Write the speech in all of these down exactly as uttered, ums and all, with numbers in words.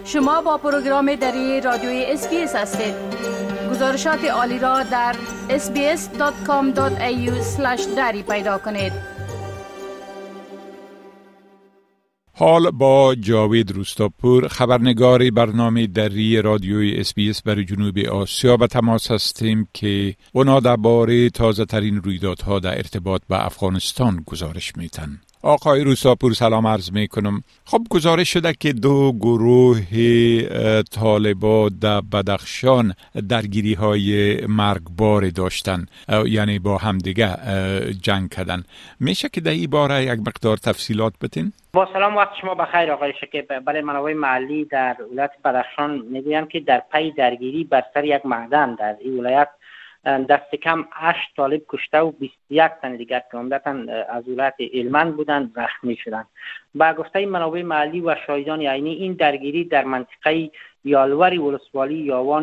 شما با پروگرام دری رادیوی اس بی اس هستید. گزارشات عالی را در اس بی اس دات کام دات ای یو اسلش دری پیدا کنید. حال با جاوید روستاپور، خبرنگار برنامه دری رادیوی اس بی اس برای جنوب آسیا به تماس هستیم که اونا درباره تازه ترین رویدادها در ارتباط با افغانستان گزارش میتن. آقای روستاپور سلام عرض میکنم. خب گزارش شده که دو گروه طالبان در بدخشان درگیری های مرگبار داشتن، یعنی با همدیگه جنگ کردن. میشه که در این باره یک مقدار تفصیلات بتین؟ با سلام، وقت شما بخیر آقای شکیب. برای منابع محلی در ولایت بدخشان میگویند که در پی درگیری بر سر یک معدن در این ولایت دست کم هشت طالب کشته و بیست و یک تن دیگر که عمدتاً از ولایت هلمند بودند زخمی شدند. با گفته منابع محلی و شاهدان عینی، این درگیری در منطقه یالوری ولسوالی یاوان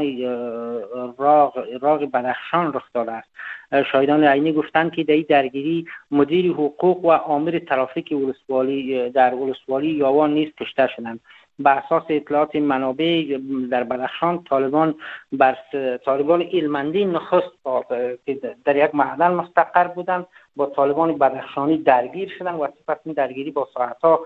راغ راغ بدخشان رخ داده است. شاهدان عینی گفتند که در این درگیری مدیر حقوق و آمر ترافیک ولسوالی در ولسوالی یاوان نیز کشته شدند. بر اساس اطلاعات منابع در بدخشان، طالبان بر طالبان هلمندی نخست که در یک معدن مستقر بودند با طالبان بدخشانی درگیر شدند و سپس این درگیری با ساعتها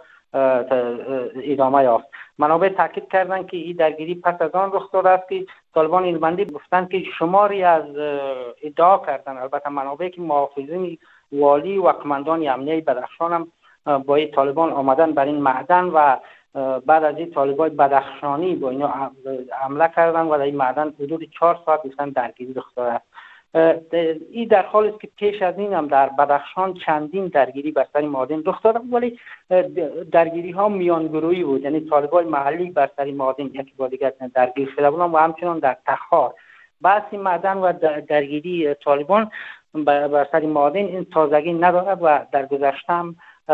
ادامه یافت. منابع تاکید کردند که این درگیری پس از آن رخ داده است که طالبان هلمندی گفتند که شماری از ادعا کردند، البته منابع که محافظین والی و قماندان امنیه بدخشان هم با این طالبان آمدن بر این معدن و بعد از این طالبای بدخشانی با اینا حمله کردن و در این معدن حدود چهار ساعت گفتن درگیری رخ داده است. این در حالی است که پیش از این هم در بدخشان چندین درگیری بر سر معادن رخ داده، ولی درگیری ها میانگرویی بود، یعنی طالبای محلی بر سر معادن یکی با دیگر درگیر شده بودند و همچنان در تخار. بحث معدن و درگیری طالبان بر سر معادن این تازگی ندارد و در گذشته هم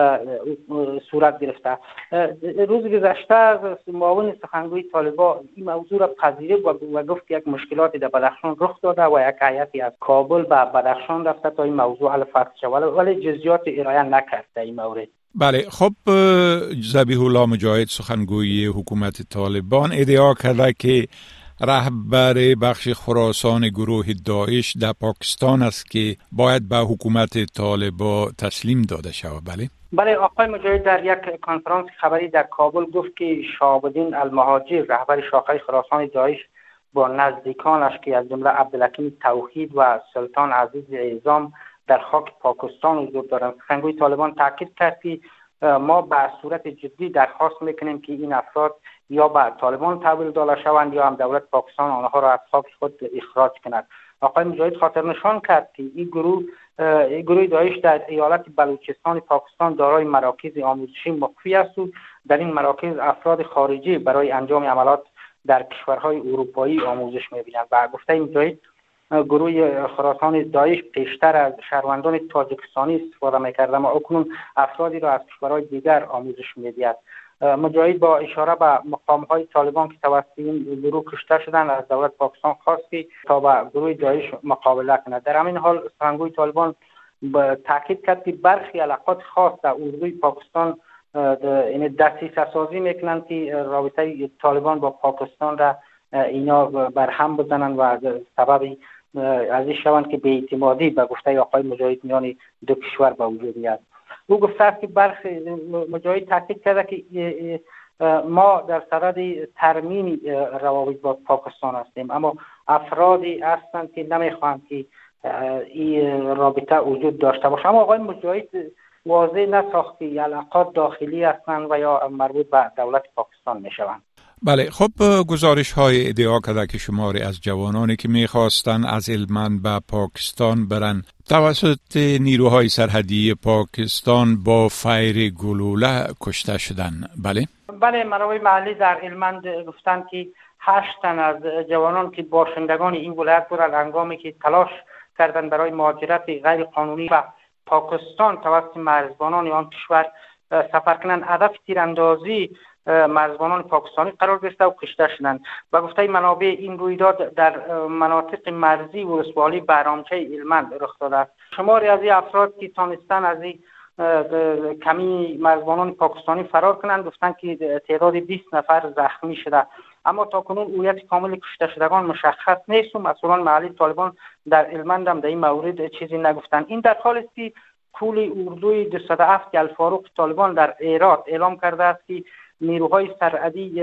صورت گرفته. روز گذشته معاون سخنگوی طالبان این موضوع را پذیرفت و گفت که یک مشکلاتی در بدخشان رخ داده و یک هیئتی از کابل به بدخشان رفته تا این موضوع حل فصل شود، ولی جزئیات ارائه نکرد در این مورد. بله، خب ذبیح الله مجاهد سخنگوی حکومت طالبان ادعا کرده که رهبر بخش خراسان گروه داعش در پاکستان است که باید به حکومت طالبان تسلیم داده شود. بله بله آقای مجاهد در یک کنفرانس خبری در کابل گفت که شهاب الدین المهاجر رهبر شاخه خراسان داعش با نزدیکانش که از جمله عبدالحکیم توحید و سلطان عزیز اعظام در خاک پاکستان حضور دارند. سخنگوی طالبان تاکید کرد که ما به صورت جدی درخواست میکنیم که این افراد یا به طالبان تحویل داده شوند یا هم دولت پاکستان آنها را از خاک خود اخراج کند. آقای مجاهد خاطر نشان کرد که این گروه این گروه داعش در ایالت بلوچستان پاکستان دارای مراکز آموزشی مخفی است و در این مراکز افراد خارجی برای انجام عملات در کشورهای اروپایی آموزش می‌بینند. و گفته مجاهد گروه خراسان داعش پیشتر از شهروندان تاجیکستانی استفاده می‌کرد اما اکنون افرادی را از کشورهای دیگر آموزش می‌دهد. مجاهد با اشاره به مقام‌های طالبان که توسط این گروه کشته شدند از دولت پاکستان خواست که تا با گروه داعش مقابله کند. در همین حال سخنگوی طالبان تاکید کرد که برخی علاقات خاص در اردوی پاکستان این دسیسه سازی میکنند که رابطه طالبان با پاکستان را اینا برهم بزنند و سبب از این شوند که بی‌اعتمادی به گفته آقای مجاهد میان دو کشور به وجود میاد. او گفته است که برخی مجاهد تاکید کرده که ما در صدد ترمیم روابط با پاکستان هستیم اما افرادی هستند که نمیخواهند که این رابطه وجود داشته باشه. اما آقای مجاهد واضح نساخت که علاقات داخلی هستند و یا مربوط به دولت پاکستان میشوند. بله، خب گزارش های ادعا کرده که شماری از جوانانی که میخواستن از هلمند به پاکستان برن توسط نیروهای سرحدی پاکستان با فیر گلوله کشته شدن. بله بله منابع محلی در هلمند گفتند که هشت تن از جوانان که باشندگان این ولایت بودند هنگامی که تلاش کردند برای مهاجرت غیر قانونی و پاکستان توسط مرزبانان آن کشور سفر کنند، هدف تیراندازی مرزبانان پاکستانی قرار گرفته و کشته شدند. و گفته منابع این رویداد در مناطق مرزی ولسوالی بهرامچه هلمند رخ داده است. شماری از این افراد که تانستن از این کمی مرزبانان پاکستانی فرار کنند. گفتن که تعداد بیست نفر زخمی شده، اما تاکنون هویت کامل کشته شدگان مشخص نیست و مسئولان محلی طالبان در هلمند هم در این مورد چیزی نگفتند. این در حالی است که کل اردوی دویست و هفت الفاروق طالبان در هرات اعلام کرده است که نیروهای سرحدی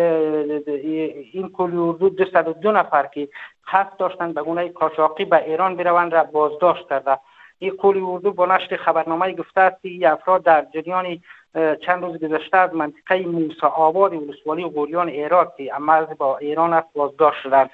این کل اردو دویست و دو نفر که قصد داشتند به گونه قاچاقی به ایران بروند را بازداشت کرده. این کل اردو با نشر خبرنامه گفته است که این افراد در جریان چند روز گذشته از منطقه موسی آباد ولسوالی غوریان هرات که مرز با ایران است بازداشت شدند.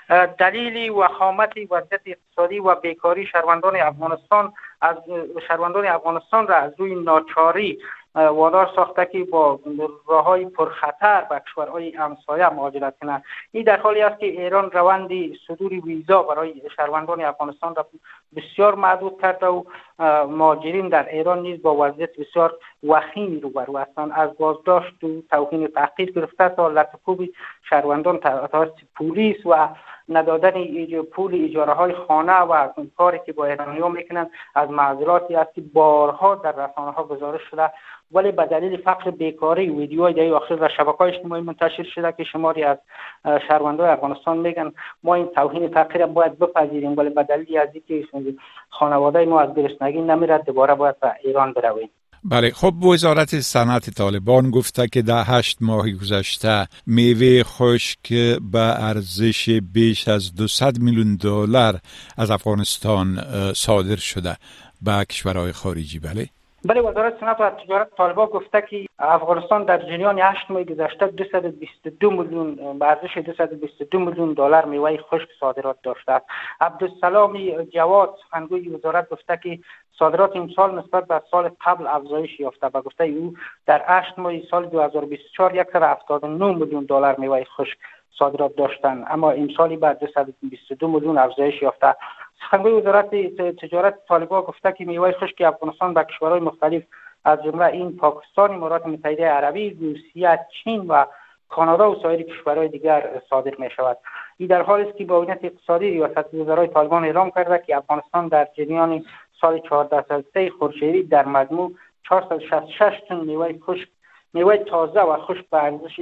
دلیل وخامت وضعیت اقتصادی و بیکاری شهروندان افغانستان از شهروندان افغانستان را از روی ناچاری وادار ساخته که با راههای پرخطر به کشورهای همسایه مهاجرت کنند. این در حالی است که ایران روند صدور ویزا برای شهروندان افغانستان را بسیار محدود کرده و مهاجرین در ایران نیز با وضعیت بسیار وخیمی روبرو هستند. از بازداشت و توهین و تحقیر گرفته تا لطف‌کوب شهروندان توسط پلیس و ندادن پول اجاره های خانه و کاری که با ایرانی‌ها میکنند از معذراتی است که بارها در رسانه ها گزارش شده، ولی به دلیل فقر بیکاری ویدیوهای در آخر در شبکه‌های اجتماعی منتشر شده که شماری از شهروندان افغانستان میگن ما این توهین تحقیر باید بپذیریم، ولی به دلیل از اینکه خانواده ما از گرسنگی نمیرد دوباره باید به ایران برویم. بله، خب وزارت صنعت طالبان گفته که در هشت ماه گذشته میوه خشک به ارزش بیش از دویست میلیون دلار از افغانستان صادر شده به کشورهای خارجی. بله بله وزارت صنعت و تجارت طالبان گفته که افغانستان در جریان هشت ماه گذشته دویست و بیست و دو میلیون به ارزش دویست و بیست و دو میلیون دلار میوه خشک صادرات داشته است. عبدالسلام جواد سخنگوی وزارت گفته که صادرات امسال نسبت به سال قبل افزایش یافته و گفته او در هشت ماه سال دو هزار و بیست و چهار صد و هفتاد و نه میلیون دلار میوه خشک صادرات داشتند، اما امسالی بعد دویست و بیست و دو میلیون افزایش یافته. سخنگوی وزارت تجارت طالبان گفته که میوه خشک افغانستان به کشورهای مختلف از جمله این پاکستان، امارات متحده عربی، روسیه، چین و کانادا و سایر کشورهای دیگر صادر می شود. این در حالی است که با عینیت اقتصادی ریاست وزرای طالبان اعلام کرده که افغانستان در جریان سال چهارده ساله خورشیدی در مجموع چهارصد و شصت و شش تن میوه خشک میوه تازه و خشک به ارزش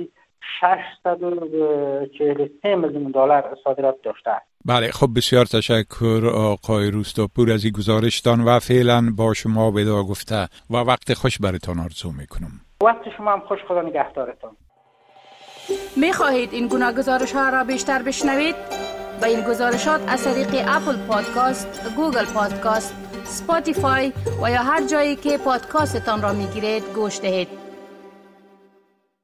ششصد و چهل و سه میلیون دلار صادرات داشته است. بله، خب بسیار تشکر آقای روستاپور از این گزارشتان و فعلا با شما ودا گفته و وقت خوش براتون آرزو میکنم. وقت شما هم خوش، خدا نگهدارتون. می خواهید این گناه گزارش ها را بیشتر بشنوید؟ با این گزارشات از طریق اپل پادکاست، گوگل پادکاست، سپاتیفای و یا هر جایی که پادکاستتان را می گیرید گوش دهید.